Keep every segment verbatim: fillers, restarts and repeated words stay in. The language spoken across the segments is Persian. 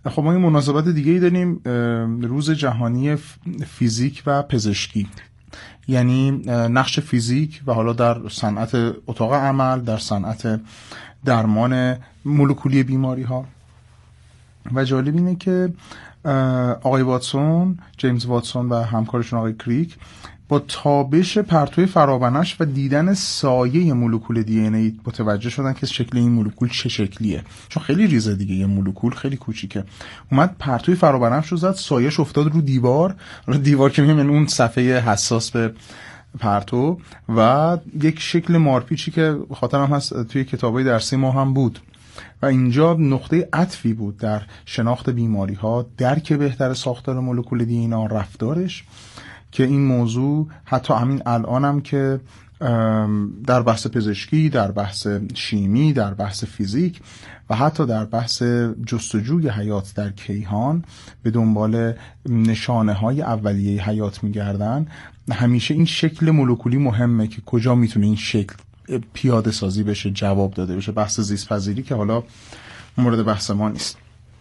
خب ما این مناسبت دیگه ای داریم، روز جهانی فیزیک و پزشکی، یعنی نقش فیزیک و حالا در صنعت اتاق عمل، در صنعت درمان مولکولی بیماری ها. و جالب اینه که آقای واتسون، جیمز واتسون و همکارشون آقای کریک با تابش پرتوی فرابنفش و دیدن سایه مولکول دی ان ای متوجه شدن که شکل این مولکول چه شکلیه، چون خیلی ریزه دیگه، یه مولکول خیلی کوچیکه. اومد پرتوی فرابنفش رو زد، سایه‌اش افتاد رو دیوار، رو دیوار که میگن اون صفحه حساس به پرتو، و یک شکل مارپیچی که خاطرم هست توی کتابای درسی ما هم بود و اینجا نقطه عطفی بود در شناخت بیماری ها، درک بهتر ساختار مولکول دی ان ای، رفتارش، که این موضوع حتی همین الانم که در بحث پزشکی، در بحث شیمی، در بحث فیزیک و حتی در بحث جستجوی حیات در کیهان به دنبال نشانه های اولیه حیات میگردن، همیشه این شکل مولکولی مهمه که کجا میتونه این شکل پیاده سازی بشه، جواب داده بشه. بحث زیست پذیری که حالا مورد بحث ما نیست.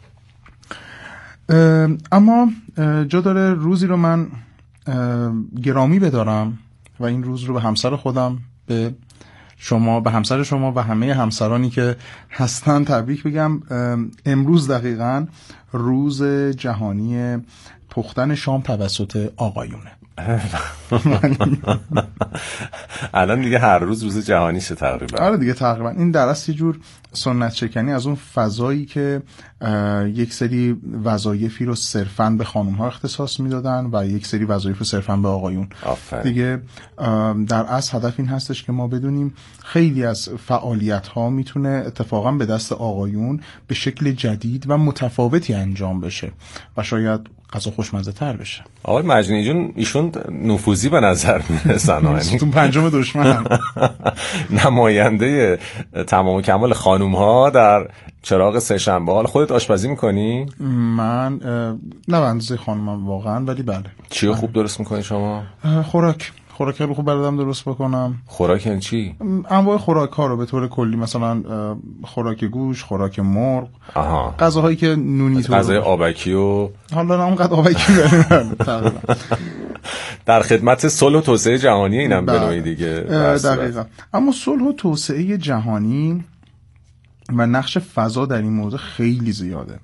اما جا داره روزی رو من گرامی بدارم و این روز رو به همسر خودم، به شما، به همسر شما و همه همسرانی که هستن تبریک بگم. امروز دقیقاً روز جهانی پختن شام توسط آقایونه. الان دیگه هر روز روز جهانیشه تقریبا. آره دیگه تقریبا. این در اصل یه جور سنت شکنی از اون فضایی که یک سری وظایفی رو صرفاً به خانم‌ها اختصاص میدادن و یک سری وظایف رو صرفاً به آقایون. آفرین. دیگه در اصل هدف این هستش که ما بدونیم خیلی از فعالیت‌ها میتونه اتفاقاً به دست آقایون به شکل جدید و متفاوتی انجام بشه و شاید غذا خوشمزه تر بشه. آقای مجنی جون ایشون نفوذی به نظر میرسن، ستون پنجم دشمن، نماینده تمام و کمال خانوم ها در چراغ سه‌شنبه. حالا خودت آشپزی میکنی؟ من نه بندازه خانومم واقعا، ولی بله. چی خوب درست میکنی شما؟ خوراک خوراک رو خوب بلدم درست بکنم. خوراک این چی؟ انواع خوراک ها رو به طور کلی، مثلا خوراک گوش، خوراک مرغ، آها، غذاهایی که نونی تو، غذای آبکی و حالا نه اونقدر آبکی بریم در خدمت صلح و توسعه جهانی اینم به نوعی دیگه. دقیقاً. اما صلح و توسعه جهانی و نقش فضا در این موضوع خیلی زیاده.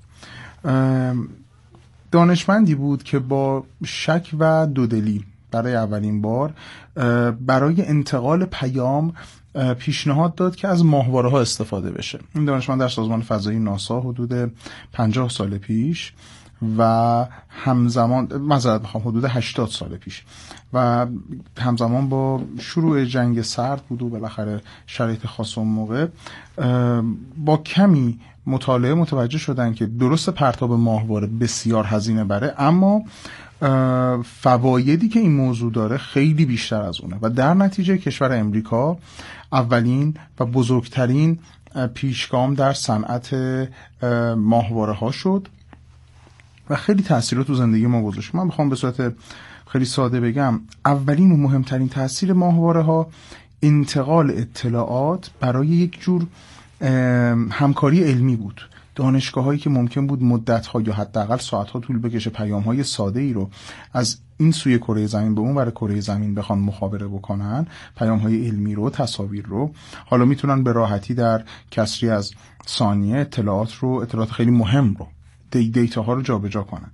دانشمندی بود که با شک و دودلی برای اولین بار برای انتقال پیام پیشنهاد داد که از ماهواره ها استفاده بشه. این دانشمند در سازمان فضایی ناسا حدود پنجاه سال پیش و همزمان معذرت میخوام حدود هشتاد سال پیش و همزمان با شروع جنگ سرد بود و بالاخره شرایط خاص اون موقع با کمی مطالعه متوجه شدن که درست پرتاب ماهواره بسیار هزینه بره، اما فوایدی که این موضوع داره خیلی بیشتر از اونه و در نتیجه کشور امریکا اولین و بزرگترین پیشگام در صنعت ماهواره ها شد و خیلی تأثیرات تو زندگی ما گذاشت. من بخوام به صورت خیلی ساده بگم، اولین و مهمترین تأثیر ماهواره ها انتقال اطلاعات برای یک جور همکاری علمی بود. دانشگاه هایی که ممکن بود مدت ها یا حداقل ساعت ها طول بکشه پیام های ساده ای رو از این سوی کره زمین به اون ور کره زمین بخوان مخابره بکنن، پیام های علمی رو، تصاویر رو، حالا میتونن به راحتی در کسری از ثانیه اطلاعات رو، اطلاعات خیلی مهم رو، دی دیتا ها رو جابجا کنن.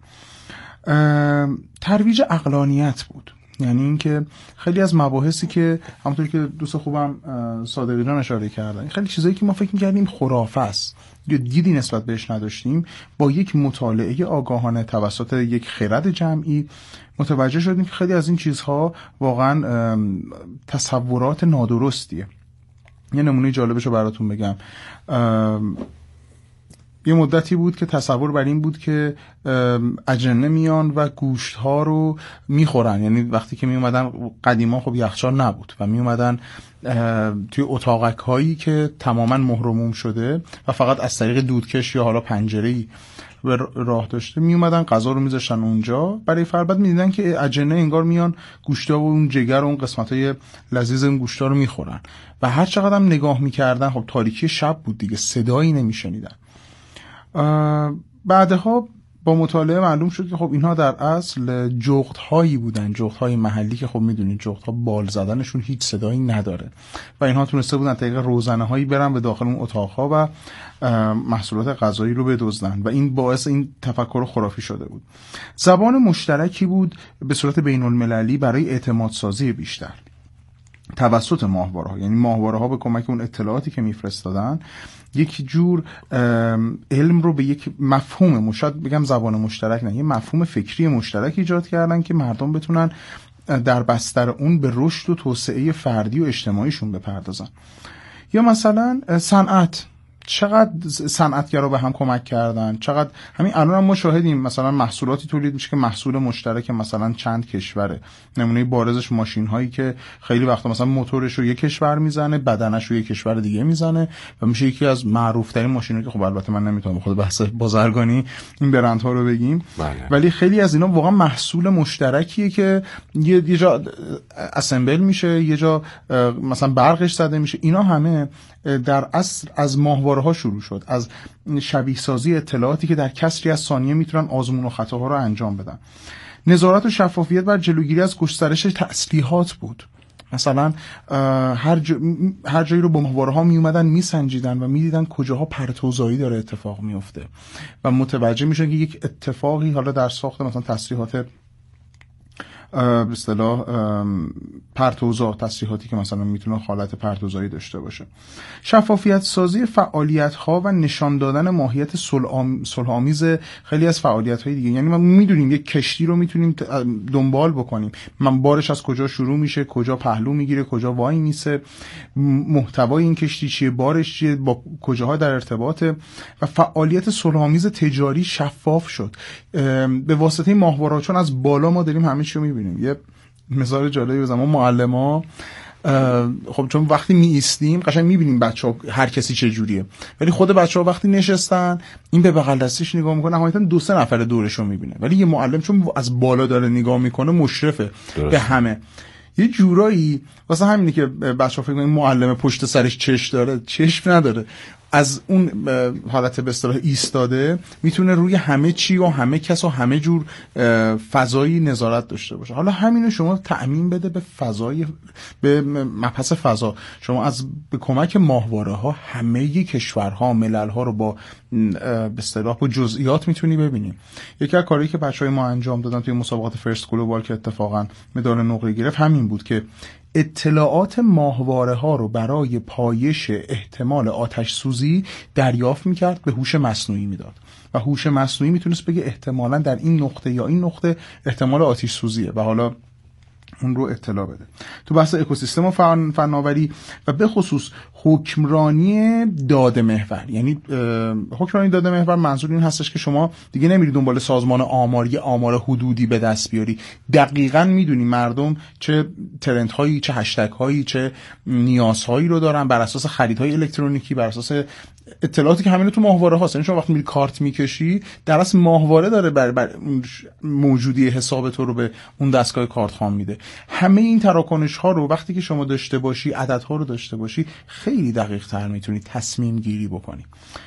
ترویج عقلانیت بود، یعنی اینکه خیلی از مباحثی که همونطوری که دوست خوبم صادقی جان اشاره کردن، خیلی چیزایی که ما فکر می‌کردیم خرافه است یا دیدی نسبت بهش نداشتیم، با یک مطالعه آگاهانه توسط یک خرد جمعی متوجه شدیم که خیلی از این چیزها واقعا تصورات نادرستیه. یه نمونه جالبش رو براتون بگم. یه مدتی بود که تصور بر این بود که اجنه میان و گوشت ها رو میخورن، یعنی وقتی که می اومدن قدیما خب یخچال نبود و می اومدن توی اتاقک هایی که تماما مهرموم شده و فقط از طریق دودکش یا حالا پنجره‌ای به راه داشته می اومدن غذا رو میذاشتن اونجا، برای فربد میدیدن که اجنه انگار میان گوشتا و اون جگر و اون قسمتای لذیذ اون گوشتا رو میخورن و هر چقدر هم نگاه میکردن، خب تاریکی شب بود دیگه، صدایی نمیشنیدن. بعدها با مطالعه معلوم شد که خب اینها در اصل جغدهایی بودن، جغدهای محلی که خب میدونید جغدها بال زدنشون هیچ صدایی نداره و اینها تونسته بودن طریق روزنه‌هایی برن به داخل اون اتاقها و محصولات غذایی رو بدزدن و این باعث این تفکر خرافی شده بود. زبان مشترکی بود به صورت بین المللی برای اعتماد سازی بیشتر توسط ماهواره‌ها، یعنی ماهواره‌ها به کمک اون اطلاعاتی که میفرستادن یک جور علم رو به یک مفهوم مشاد بگم زبان مشترک نه، یه مفهوم فکری مشترک ایجاد کردن که مردم بتونن در بستر اون به رشد و توسعه فردی و اجتماعیشون بپردازن. یا مثلا صنعت، چقدر صنعتگرا به هم کمک کردن، چقدر همین الان هم ما شاهدیم مثلا محصولاتی تولید میشه که محصول مشترک مثلا چند کشوره. نمونه بارزش ماشین هایی که خیلی وقتا مثلا موتورش رو یک کشور میزنه، بدنش رو یک کشور دیگه میزنه و میشه یکی از معروف ترین ماشینایی که خب البته من نمیتونم به خود بحث بازرگانی این برندها رو بگیم بله. ولی خیلی از اینا واقعا محصول مشترکیه که یه, یه جا اسمبل میشه، یه جا مثلا برقش زده میشه. اینا همه در اصل از ماهواره‌ها شروع شد، از شبیه سازی اطلاعاتی که در کسری از ثانیه میتونن آزمون و خطاها رو انجام بدن. نظارت و شفافیت بر جلوگیری از گسترش تسلیحات بود. مثلا هر, جا، هر جایی رو با ماهواره‌ها می اومدن میسنجیدن و میدیدن کجاها پرتوزایی داره اتفاق میفته و متوجه میشن که یک اتفاقی حالا در ساخت مثلا تسلیحات به اصطلاح پرتوزا، تسلیحاتی که مثلا میتونه حالت پرتوزایی داشته باشه. شفافیت سازی فعالیت ها و نشان دادن ماهیت صلح‌آمیز خیلی از فعالیت های دیگه. یعنی ما میدونیم یک کشتی رو میتونیم دنبال بکنیم، من بارش از کجا شروع میشه، کجا پهلو میگیره، کجا وای میسه، محتوای این کشتی چیه، بارش چیه، با کجاها در ارتباطه و فعالیت صلح‌آمیز تجاری شفاف شد به واسطه ماهواره‌ها. چون از بالا ما داریم همه چی رو میبینیم. یه مثال جالبی بزنم، ما معلم‌ها خب چون وقتی می ایستیم قشنگ میبینیم بچه‌ها هر کسی چه جوریه، ولی خود بچه‌ها وقتی نشستن این به بغل دستش نگاه میکنه، نهایتا دو سه نفر دورشو میبینه، ولی یه معلم چون از بالا داره نگاه میکنه مشرفه درست. به همه یه جورایی واسه همینه که بچه‌ها فکر می‌کنن معلم پشت سرش چش داره، چشم نداره. از اون حالت به اصطلاح ایستاده میتونه روی همه چی و همه کس و همه جور فضایی نظارت داشته باشه. حالا همینو شما تأمین بده به فضای به مبحث فضا. شما از به کمک ماهواره‌ها همه کشورها ملل‌ها رو با به اصطلاح با جزئیات میتونی ببینی. یکی از کارهایی که بچهای ما انجام دادن توی مسابقات فرست گلوبال که اتفاقا مدال نقره گرفت همین بود که اطلاعات ماهواره‌ها رو برای پایش احتمال آتش سوزی دریافت میکرد، به هوش مصنوعی میداد و هوش مصنوعی میتونست بگه احتمالاً در این نقطه یا این نقطه احتمال آتش سوزیه و حالا اون رو اطلاع بده. تو بحث اکوسیستم و فن، فناوری و به خصوص حکمرانی داده محور، یعنی حکمرانی داده محور منظور این هستش که شما دیگه نمیری دنبال سازمان آماری آمار حدودی به دست بیاری، دقیقاً میدونی مردم چه ترند هایی، چه هشتگ هایی، چه نیازهایی رو دارن، بر اساس خریدهای الکترونیکی، بر اساس اطلاعاتی که همین تو ماهواره هاست. یعنی شما وقتی میری کارت میکشی در اصل ماهواره داره بر, بر موجودی حساب تو رو به اون دستگاه کارت خام میده. همه این تراکنش ها رو وقتی که شما داشته باشی، عدد ها رو داشته باشی، خیلی دقیق تر میتونی تصمیم گیری بکنی.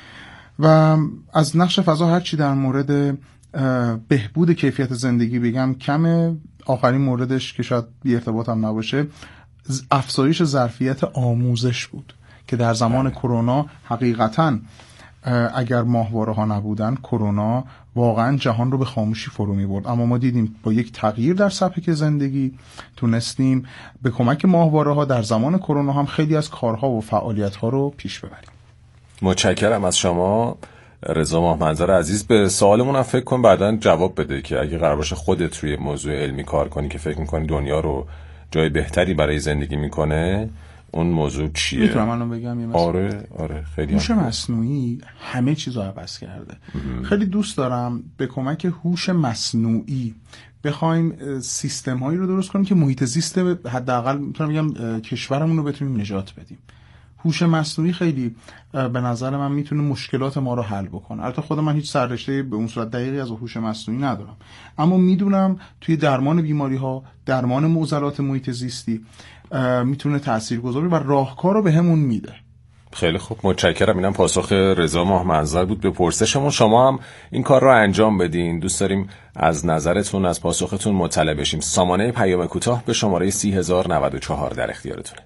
و از نقش فضا هر چی در مورد بهبود کیفیت زندگی بگم کمه. آخرین موردش که شاید بی ارتباط هم نباشه، افزایش ظرفیت آموزش بود که در زمان کرونا حقیقتاً اگر ماهواره ها نبودن کرونا واقعا جهان رو به خاموشی فرو می برد. اما ما دیدیم با یک تغییر در سبک زندگی تونستیم به کمک ماهواره ها در زمان کرونا هم خیلی از کارها و فعالیت ها رو پیش ببریم. متشکرم از شما رضا ماهمنظر عزیز. به سوالمون هم فکر کن بعداً جواب بده که اگه قرار باشه خودت روی موضوع علمی کار کنی که فکر می‌کنی دنیا رو جای بهتری برای زندگی میکنه، اون موضوع چیه؟ میتونم الان بگم یه مثلا؟ آره آره خیلی. هوش مصنوعی همه چیزو عوض کرده. ام. خیلی دوست دارم به کمک هوش مصنوعی بخوایم سیستم هایی رو درست کنیم که محیط زیست حداقل میتونم بگم کشورمون رو بتونیم نجات بدیم. هوش مصنوعی خیلی به نظر من میتونه مشکلات ما رو حل بکنه. البته خود من هیچ سررشته به اون صورت دقیقی از هوش مصنوعی ندارم، اما میدونم توی درمان بیماری ها، درمان معضلات محیط زیستی میتونه تاثیرگذار و راهکار رو به همون میده. خیلی خوب، متشکرم. اینم پاسخ رضا ماه منظر بود به پرسشمون. شما هم این کار رو انجام بدین. دوست داریم از نظرتون، از پاسختون مطلع بشیم. سامانه پیام کوتاه به شماره سی هزار و نود و چهار در اختیارتونه.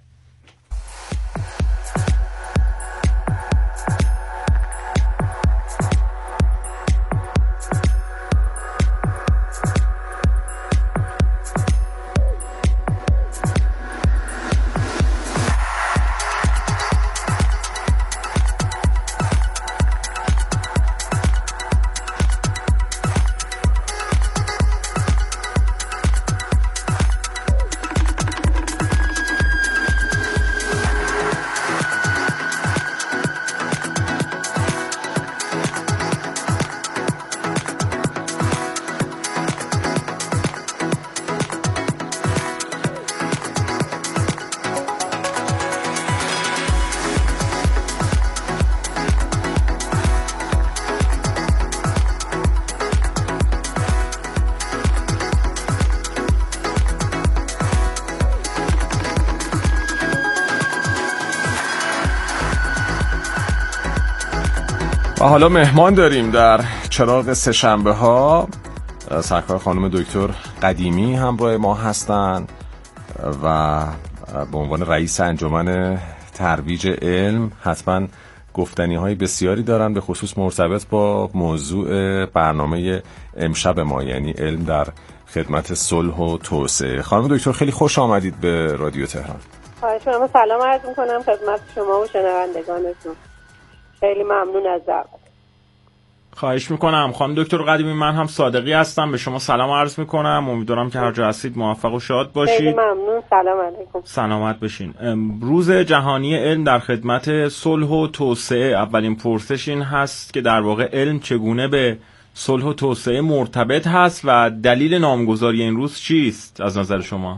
و حالا مهمان داریم در چراغ سه‌شنبه ها. سرکار خانم دکتر قدیمی همراه ما هستند و به عنوان رئیس انجمن ترویج علم حتما گفتنی های بسیاری دارن به خصوص مرتبط با موضوع برنامه امشب ما، یعنی علم در خدمت صلح و توسعه. خانم دکتر خیلی خوش آمدید به رادیو تهران. خواهش می‌کنم. سلام عرض می‌کنم خدمت شما و شنوندگانتون. خیلی ممنون از دعوت. خواهش میکنم. خانم دکتر قدیمی، من هم صادقی هستم، به شما سلام عرض میکنم. امیدوارم که هر جا هستید موفق و شاد باشید. خیلی ممنون. سلام علیکم. سلامت بشین. روز جهانی علم در خدمت صلح و توسعه. اولین پرسش این هست که در واقع علم چگونه به صلح و توسعه مرتبط هست و دلیل نامگذاری این روز چیست از نظر شما؟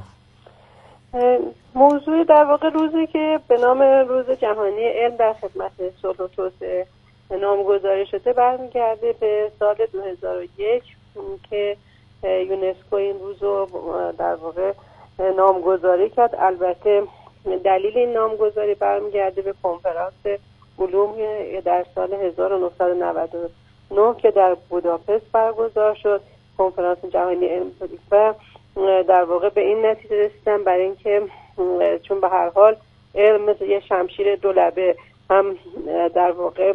موضوع در واقع روزی که به نام روز جهانی علم در خدمت صلح و توسعه نامگذاری شده برمیگرده به سال دو هزار و یک که یونسکو این روز رو در واقع نامگذاری کرد. البته دلیل این نامگذاری برمیگرده به کنفرانس علوم در سال هزار و نهصد و نود و نه که در بوداپست برگزار شد، کنفرانس جهانی علم بود و در واقع به این نتیجه رسیدن برای اینکه چون به هر حال علم مثل یه شمشیر دولبه هم در واقع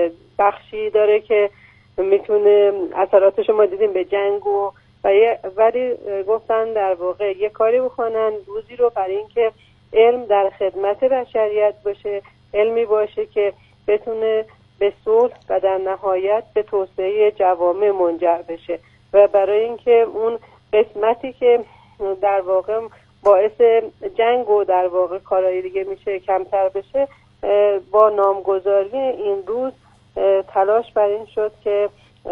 بخشی داره که میتونه اثراتش ما دیدیم به جنگ و ولی گفتن در واقع یه کاری بکنن روزی رو برای اینکه علم در خدمت بشریت باشه، علمی باشه که بتونه به صلح و در نهایت به توسعه جوامع منجر بشه و برای اینکه اون قسمتی که در واقع باعث جنگ و در واقع کارهای دیگه میشه کمتر بشه، با نامگذاری این روز تلاش بر این شد که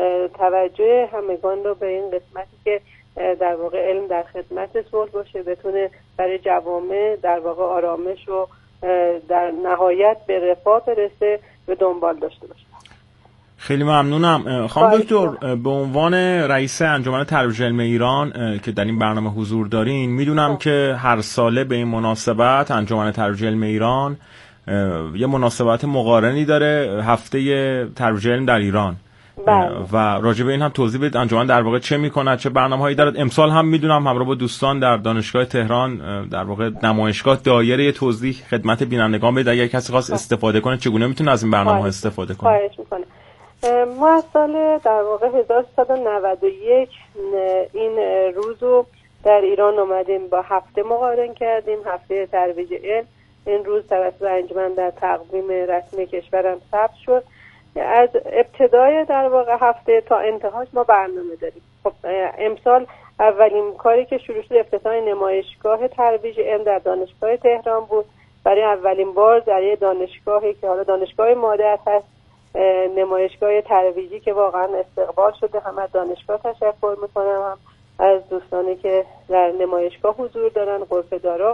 توجه همگان رو به این قسمتی که در واقع علم در خدمت صلح باشه بتونه برای جوامع در واقع آرامش و در نهایت به رفاه برسه و دنبال داشته باشه. خیلی ممنونم. خانم دکتر، به عنوان رئیس انجمن ترویج علم ایران که در این برنامه حضور دارین، میدونم که هر ساله به این مناسبت انجمن ترویج علم ایران یه مناسبت مقارنی داره، هفته ترویج علم در ایران. بله. و راجع به این هم توضیح بدید انجمن در واقع چه میکنه، چه برنامه‌هایی دارد. امسال هم میدونم همراه با دوستان در دانشگاه تهران در واقع نمایشگاه دایره توضیح خدمت بینندگان بدید اگر کسی خواست استفاده کنه چگونه میتونه از این برنامه استفاده کنه. خواهش میکنه. ما از سال در واقع هزار و سیصد و نود و یک این روزو در ایران اومدیم با هفته مقارن کردیم، هفته ترویج علم. این روز توسط انجمن در تقویم رسمی کشورم ثبت شد. از ابتدای در واقع هفته تا انتهاش ما برنامه داریم. خب امسال اولین کاری که شروع شد افتتاح نمایشگاه ترویج علم در دانشگاه تهران بود. برای اولین بار در یه دانشگاهی که حالا دانشگاه مادر هست، نمایشگاه ترویجی که واقعا استقبال شده. هم از دانشگاه تشکر میکنم، هم از دوستانی که در نمایشگاه حضور دارن، غرفه‌دارا.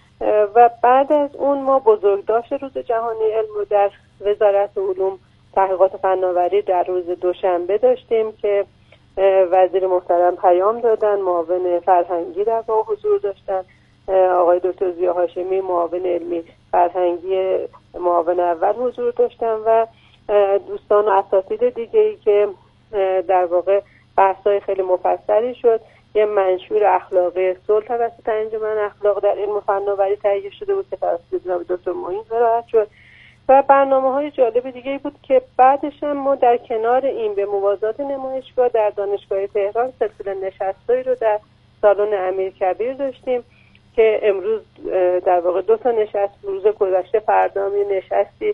و بعد از اون ما بزرگداشت روز جهانی علم رو در وزارت علوم تحقیقات فناوری در روز دوشنبه داشتیم که وزیر محترم پیام دادن، معاون فرهنگی در واقع حضور داشتن، آقای دکتر ضیا هاشمی معاون علمی فرهنگی معاون اول حضور داشتم و دوستان و اساتید دیگه‌ای که در واقع بحث‌های خیلی مفصلی شد. یه منشور اخلاقی صلح توسط انجمن اخلاق در علم و فناوری تهیه شده بود که توسط جناب دکتر معین ارائه شد و برنامه‌های جالب دیگه‌ای بود که بعدش هم ما در کنار این به موازات نمایشگاه در دانشگاه تهران سلسله نشستایی رو در سالن امیرکبیر داشتیم که امروز در واقع دو تا نشست روز گذشته، فردا هم نشستی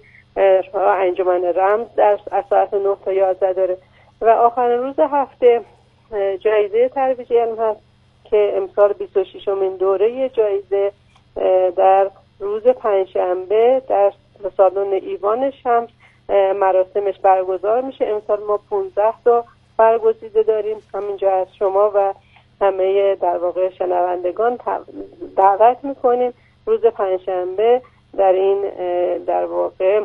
انجمن رمز در ساعت نه تا یازده داره و آخرین روز هفته جایزه ترویج علم هست که امسال بیست و ششمین دوره جایزه در روز پنجشنبه در سالن ایوان شمس مراسمش برگزار میشه. امسال ما پانزده تا برگزیده داریم. همینجا از شما و همه در واقع شنوندگان دعوت میکنیم روز پنجشنبه در این در واقع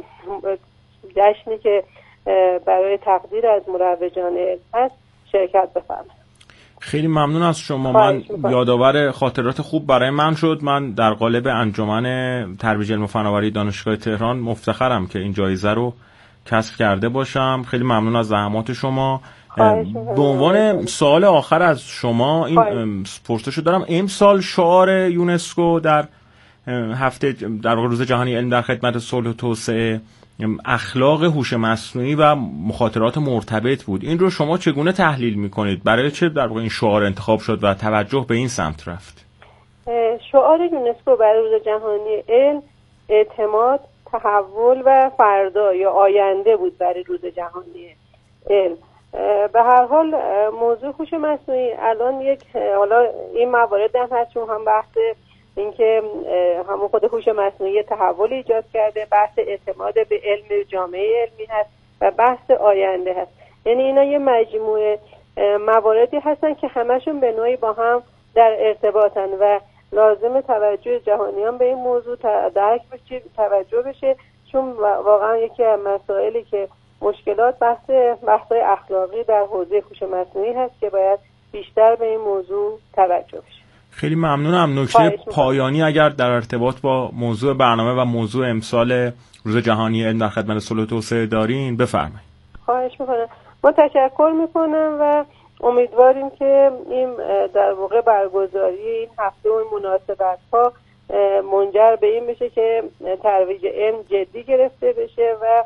جشنی که برای تقدیر از مروجان علم هست شرکت بفرمایید. خیلی ممنون از شما. من یادآور خاطرات خوب برای من شد. من در قالب انجمن ترویج علم و فناوری دانشگاه تهران مفتخرم که این جایزه رو کسب کرده باشم. خیلی ممنون از زحمات شما. به عنوان سوال آخر از شما این پرسشو دارم، امسال شعار یونسکو در هفته در واقع روز جهانی علم در خدمت صلح و توسعه اخلاق هوش مصنوعی و مخاطرات مرتبط بود. این رو شما چگونه تحلیل میکنید؟ برای چه در واقع این شعار انتخاب شد و توجه به این سمت رفت؟ شعار یونسکو برای روز جهانی علم اعتماد، تحول و فردا یا آینده بود برای روز جهانی علم. به هر حال موضوع هوش مصنوعی الان یک حالا این موارد هم هست چون هم بحث اینکه همون خود هوش مصنوعی تحول ایجاد کرده، بحث اعتماد به علم جامعه علمی هست و بحث آینده هست. یعنی اینا یه مجموعه مواردی هستن که همشون به نوعی با هم در ارتباطن و لازم توجه جهانیان به این موضوع درک بشه، توجه بشه، چون واقعا یکی از مسائلی که مشکلات بحث بحث‌های اخلاقی در حوزه هوش مصنوعی هست که باید بیشتر به این موضوع توجه بشه. خیلی ممنونم. نکته پایانی اگر در ارتباط با موضوع برنامه و موضوع امسال روز جهانی علم در خدمت صلح و توسعه دارین بفرمایید. خواهش میکنم. ما تشکر میکنم و امیدواریم که این در واقع برگزاری این هفته و مناسبت ها منجر به این بشه که ترویج علم جدی گرفته بشه و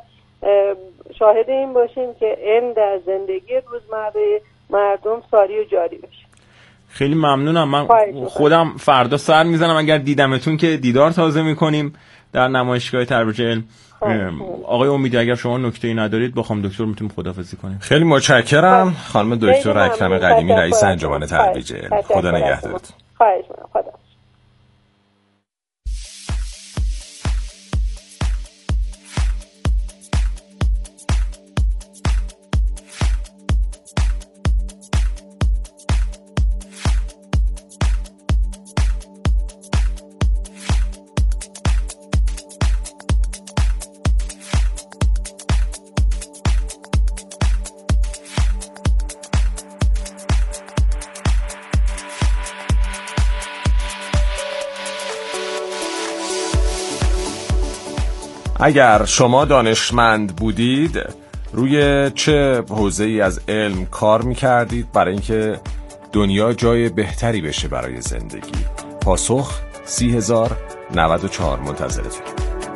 شاهد این باشیم که علم در زندگی روزمره مردم ساری و جاری بشه. خیلی ممنونم. من خودم فردا سر میزنم اگر دیدمتون که دیدار تازه میکنیم در نمایشگاه ترویج علم. آقای امیدی اگر شما نکته‌ای ندارید بخوام دکتر میتونیم خداحافظی کنیم. خیلی متشکرم خانم دکتر اکرم قدیمی رئیس انجمن ترویج علم. خدا نگهدارتون. خواهش می‌کنم. خدا اگر شما دانشمند بودید روی چه حوزه‌ای از علم کار می‌کردید برای اینکه دنیا جای بهتری بشه برای زندگی؟ پاسخ سی هزار و نود و چهار منتظرتون.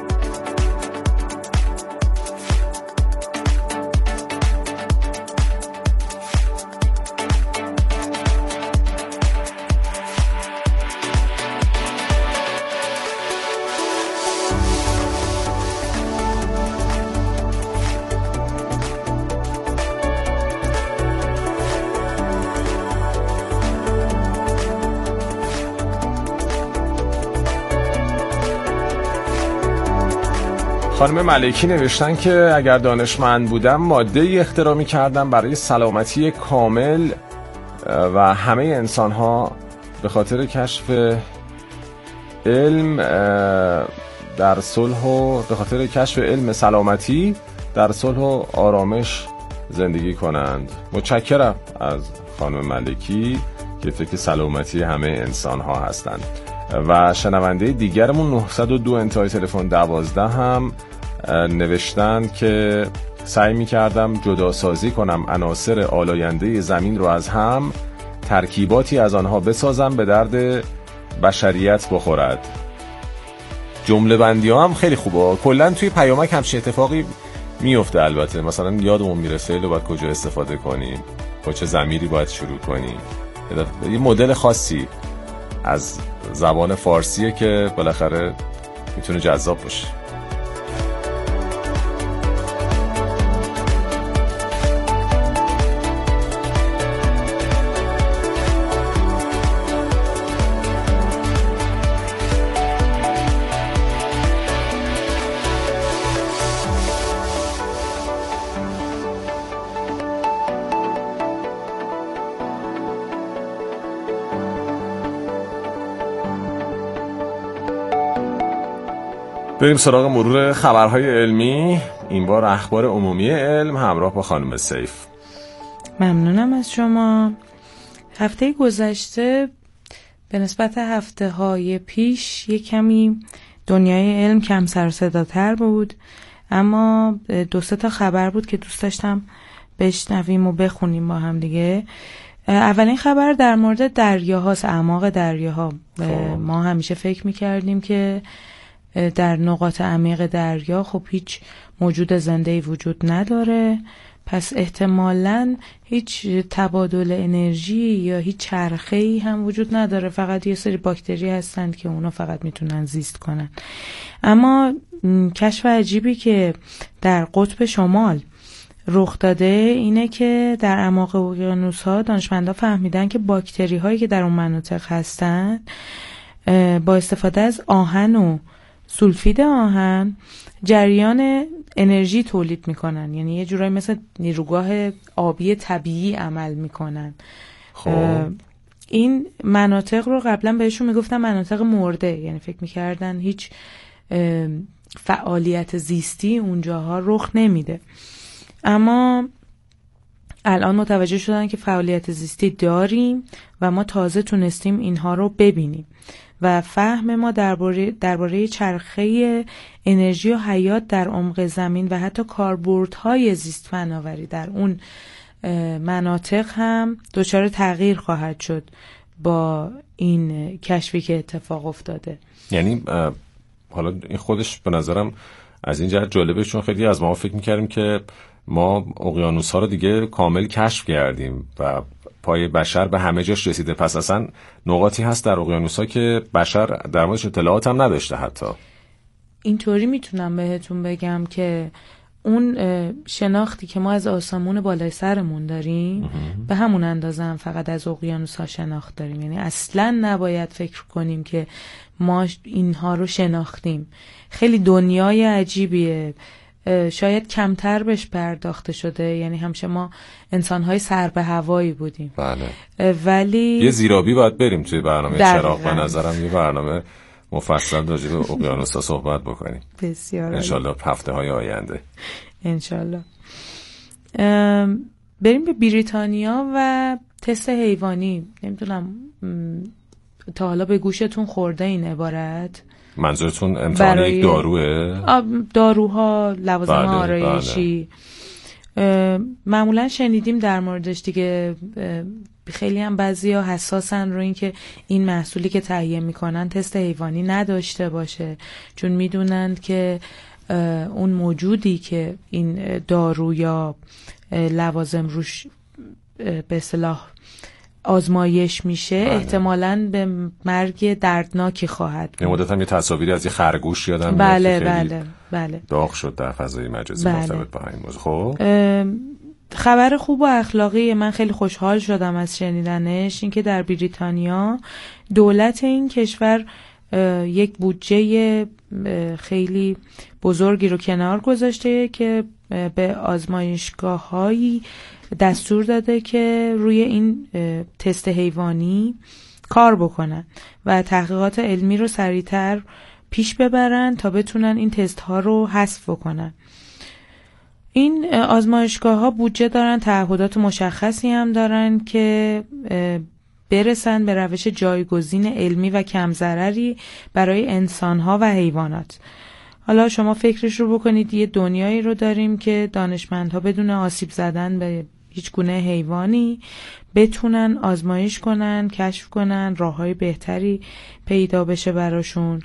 خانم ملکی نوشتن که اگر دانشمند بودم ماده اختراع می‌کردم برای سلامتی کامل و همه انسان‌ها به خاطر کشف علم در صلح و به خاطر کشف علم سلامتی در صلح و آرامش زندگی کنند. متشکرم از خانم ملکی که فکر سلامتی همه انسان‌ها هستند. و شنونده دیگرمون نهصد و دو انتهای تلفن دوازده هم نوشتن که سعی می‌کردم جدا سازی کنم عناصر آلاینده زمین رو از هم، ترکیباتی از آنها بسازم به درد بشریت بخورد. جمله بندی ها هم خیلی خوبه. کلا توی پیامک همچین اتفاقی میفته. البته مثلا یادمون میرسه اینو باید کجا استفاده کنیم، با چه ضمیری باید شروع کنیم. یه مدل خاصی از زبان فارسیه که بالاخره میتونه جذاب باشه. بریم سراغ مرور خبرهای علمی. این بار اخبار عمومی علم همراه با خانم سیف. ممنونم از شما. هفته گذشته به نسبت هفته های پیش یک کمی دنیای علم کم سر و صداتر بود، اما دو سه تا خبر بود که دوست داشتم بشنویم و بخونیم با هم دیگه. اولین خبر در مورد دریاهاست، اعماق دریاها. ما همیشه فکر میکردیم که در نقاط عمیق دریا خب هیچ موجود زنده‌ای وجود نداره، پس احتمالاً هیچ تبادل انرژی یا هیچ چرخه‌ای هم وجود نداره، فقط یه سری باکتری هستند که اونا فقط میتونن زیست کنن. اما کشف عجیبی که در قطب شمال رخ داده اینه که در اعماق اقیانوس‌ها دانشمندان فهمیدن که باکتری هایی که در اون مناطق هستن با استفاده از آهن و سولفید آهن جریان انرژی تولید میکنن، یعنی یه جورایی مثل نیروگاه آبی طبیعی عمل میکنن. خب این مناطق رو قبلا بهشون میگفتن مناطق مرده، یعنی فکر میکردن هیچ فعالیت زیستی اونجاها رخ نمیده، اما الان متوجه شدن که فعالیت زیستی داریم و ما تازه تونستیم اینها رو ببینیم و فهم ما درباره درباره چرخه انرژی و حیات در عمق زمین و حتی کاربردهای زیست فناوری در اون مناطق هم دچار تغییر خواهد شد با این کشفی که اتفاق افتاده. یعنی حالا این خودش به نظرم از این جهت جالبه، چون خیلی از ما فکر می‌کردیم که ما اقیانوس‌ها رو دیگه کامل کشف کردیم و پای بشر به همه جاش رسیده، پس اصلا نقاطی هست در اقیانوس‌ها که بشر در موردش اطلاعات هم نداشته. حتی اینطوری میتونم بهتون بگم که اون شناختی که ما از آسمون بالای سرمون داریم به همون اندازه هم فقط از اقیانوس‌ها شناخت داریم، یعنی اصلا نباید فکر کنیم که ما اینها رو شناختیم. خیلی دنیای عجیبیه، شاید کمتر بهش پرداخته شده، یعنی همیشه ما انسان‌های سر به هوایی بودیم. بله. ولی یه زیرابی باید بریم توی برنامه چراغ، به نظرم یه برنامه مفصل راجع به اقیانوس‌ها صحبت بکنیم. بسیار انشالله هفته‌های آینده. انشالله. بریم به بریتانیا و تست حیوانی. نمیدونم تا حالا به گوشتون خورده این عبارت؟ منظورتون امتحان یک داروه؟ داروها، لوازم بله، آرایشی. بله. معمولا شنیدیم در موردش دیگه. خیلی هم بعضیا حساسن رو این که این محصولی که تهیه میکنن تست حیوانی نداشته باشه، چون میدونند که اون موجودی که این دارو یا لوازم روش به اصطلاح آزمایش میشه بله. احتمالاً به مرگ دردناکی خواهد بود. یه مدت هم یه تصاویری از یه خرگوش یادم میاد بله بله بله داغ شد در فضای مجازی بله. مرتبط با این موضوع. خب خبر خوب و اخلاقی، من خیلی خوشحال شدم از شنیدنش، این که در بریتانیا دولت این کشور یک بودجه خیلی بزرگی رو کنار گذاشته که به آزمایشگاه‌هایی دستور داده که روی این تست حیوانی کار بکنن و تحقیقات علمی رو سریعتر پیش ببرن تا بتونن این تست ها رو حذف بکنن. این آزمایشگاه ها بودجه دارن، تعهدات مشخصی هم دارن که برسن به روش جایگزین علمی و کم ضرری برای انسانها و حیوانات. حالا شما فکرش رو بکنید، یه دنیایی رو داریم که دانشمندها بدون آسیب زدن به هیچ گونه حیوانی بتونن آزمایش کنن، کشف کنن، راههای بهتری پیدا بشه براشون.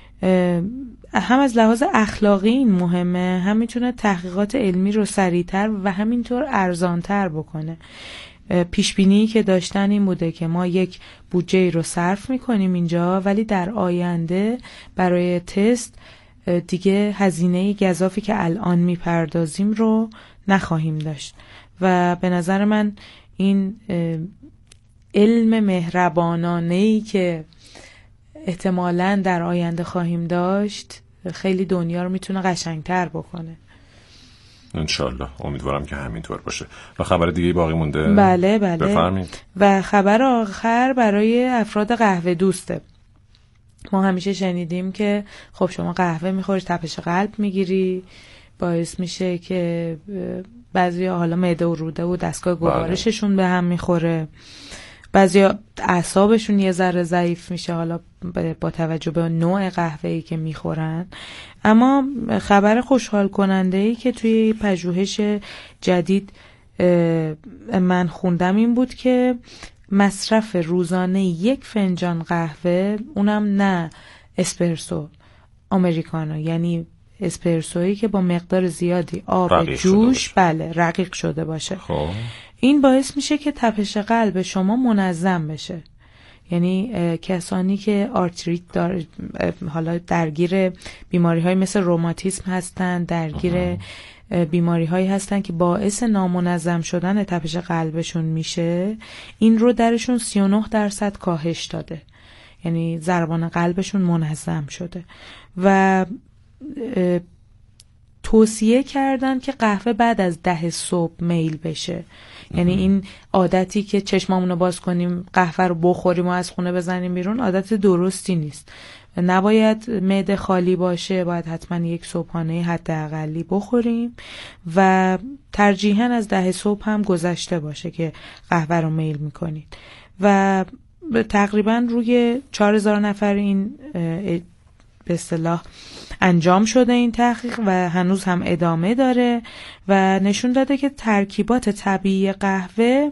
هم از لحاظ اخلاقی این مهمه، هم میتونه تحقیقات علمی رو سریعتر و همینطور ارزانتر بکنه. پیشبینی که داشتن این بوده که ما یک بودجه رو صرف میکنیم اینجا، ولی در آینده برای تست دیگه هزینه گزافی که الان میپردازیم رو نخواهیم داشت. و به نظر من این علم مهربانانه‌ای که احتمالاً در آینده خواهیم داشت خیلی دنیا رو میتونه قشنگتر بکنه. انشالله، امیدوارم که همینطور باشه. و خبر دیگه باقی مونده؟ بله بله بفرمایید. و خبر آخر برای افراد قهوه دوسته. ما همیشه شنیدیم که خب شما قهوه میخوری، تپش قلب میگیری، باعث میشه که بعضیا حالا معده و روده و دستگاه گوارششون به هم میخوره، بعضیا اعصابشون یه ذره ضعیف میشه حالا با توجه به نوع قهوه‌ای که میخورن. اما خبر خوشحال کننده ای که توی پژوهش جدید من خوندم این بود که مصرف روزانه یک فنجان قهوه، اونم نه اسپرسو امریکانو، یعنی اسپرسویی که با مقدار زیادی آب جوش بله رقیق شده باشه، خب این باعث میشه که تپش قلب شما منظم بشه. یعنی کسانی که آرتریت دار، حالا درگیر بیماری های مثل روماتیسم هستن، درگیر بیماری هایی هستن که باعث نامنظم شدن تپش قلبشون میشه، این رو درشون سی و نه درصد کاهش داده. یعنی ضربان قلبشون منظم شده. و توصیه کردن که قهوه بعد از ده صبح میل بشه. یعنی این عادتی که چشمامونو باز کنیم قهوه رو بخوریم و از خونه بزنیم بیرون عادت درستی نیست. نباید معده خالی باشه، باید حتما یک صبحانه حداقلی بخوریم و ترجیحاً از ده صبح هم گذشته باشه که قهوه رو میل میکنید. و تقریبا روی چهار هزار نفر این به اصطلاح انجام شده این تحقیق و هنوز هم ادامه داره و نشون داده که ترکیبات طبیعی قهوه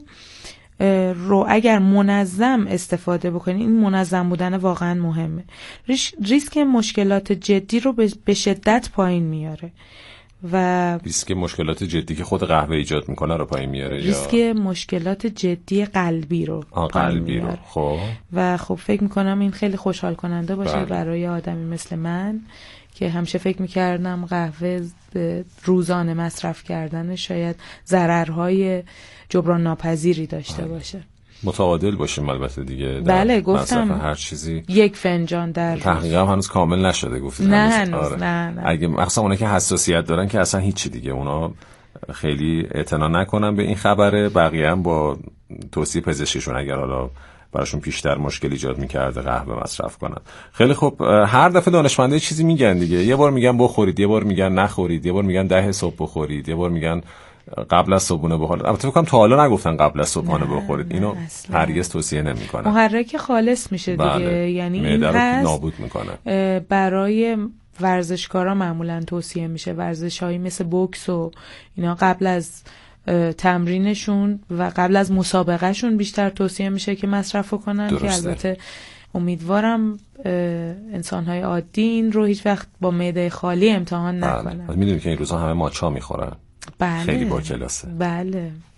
رو اگر منظم استفاده بکنید، این منظم بودن واقعا مهمه، ریسک مشکلات جدی رو به شدت پایین میاره. و ریسک مشکلات جدی که خود قهوه ایجاد میکنه رو پایین میاره، ریسک یا مشکلات جدی قلبی رو پایین قلبی میاره. رو. خب و خب فکر میکنم این خیلی خوشحال کننده باشه بله. برای آدمی مثل من که همیشه فکر میکردم قهوه روزانه مصرف کردن شاید ضررهای جبران ناپذیری داشته بله. باشه. متعادل باشیم البته دیگه. بله گفتم هر چیزی یک فنجان در تحقیق هم هنوز کامل نشده گفتید. نه هنوز آره. نه نه اگه مثلا اونایی که حساسیت دارن که اصلا هیچی دیگه، اونا خیلی اعتنا نکنن به این خبره، بقیه هم با توصیه پزشکشون اگر حالا براشون پیشتر مشکل ایجاد می‌کرده قهوه مصرف کنن. خیلی خوب، هر دفعه دانشمندا چیزی میگن دیگه، یه بار میگن بخورید، یه بار میگن نخورید، یه بار میگن ده صبح بخورید، یه بار میگن قبل از صبحونه بخورید. البته فکر کنم تا حالا نگفتن قبل از صبحانه بخورید. اینو هرگز توصیه نمی‌کنن. محرک خالص میشه دیگه. بله. یعنی این هست نابود میکنه. برای ورزشکارا معمولا توصیه میشه، ورزش‌هایی مثل بوکس و اینا قبل از تمرینشون و قبل از مسابقهشون بیشتر توصیه میشه که مصرف کنن. درسته. که البته امیدوارم انسان‌های عادی این رو هیچ وقت با معده خالی امتحان نکنن. میدونید که این روزا همه ماچا میخورن. بله. خیلی با کلاسه. بله.